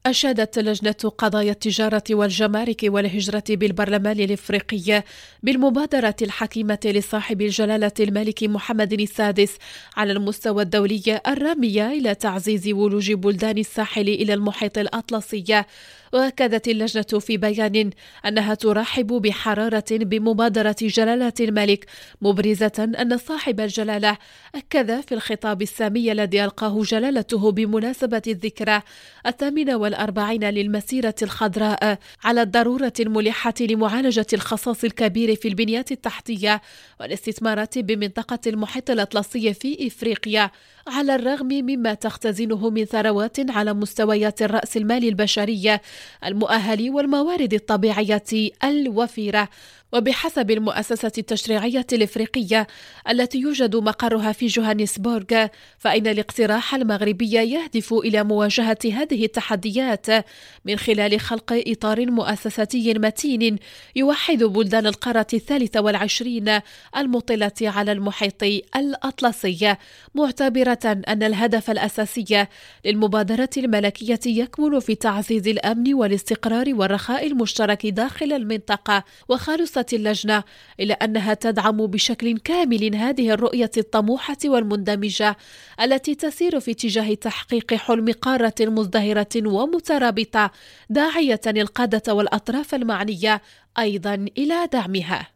أشادت لجنة قضايا التجارة والجمارك والهجرة بالبرلمان الإفريقي بالمبادرة الحكيمة لصاحب الجلالة الملك محمد السادس على المستوى الدولي الرامية إلى تعزيز ولوج بلدان الساحل إلى المحيط الأطلسي. وأكدت اللجنة في بيان أنها ترحب بحرارة بمبادرة جلالة الملك، مبرزة أن صاحب الجلالة أكد في الخطاب السامي الذي ألقاه جلالته بمناسبة الذكرى 48 للمسيرة الخضراء على الضرورة الملحة لمعالجة الخصاص الكبير في البنيات التحتية والاستثمارات بمنطقة المحيط الأطلسي في إفريقيا، على الرغم مما تختزنه من ثروات على مستويات الرأس المال البشري المؤهل والموارد الطبيعية الوفيرة. وبحسب المؤسسة التشريعية الإفريقية التي يوجد مقرها في جوهانسبورغ، فإن الاقتراح المغربي يهدف إلى مواجهة هذه التحديات من خلال خلق إطار مؤسساتي متين يوحد بلدان القارة 23 المطلة على المحيط الأطلسي، معتبرة أن الهدف الأساسي للمبادرة الملكية يكمن في تعزيز الأمن والاستقرار والرخاء المشترك داخل المنطقة. وخالصة اللجنة إلى أنها تدعم بشكل كامل هذه الرؤية الطموحة والمندمجة التي تسير في اتجاه تحقيق حلم قارة مزدهرة ومترابطة، داعية القادة والأطراف المعنية أيضا إلى دعمها.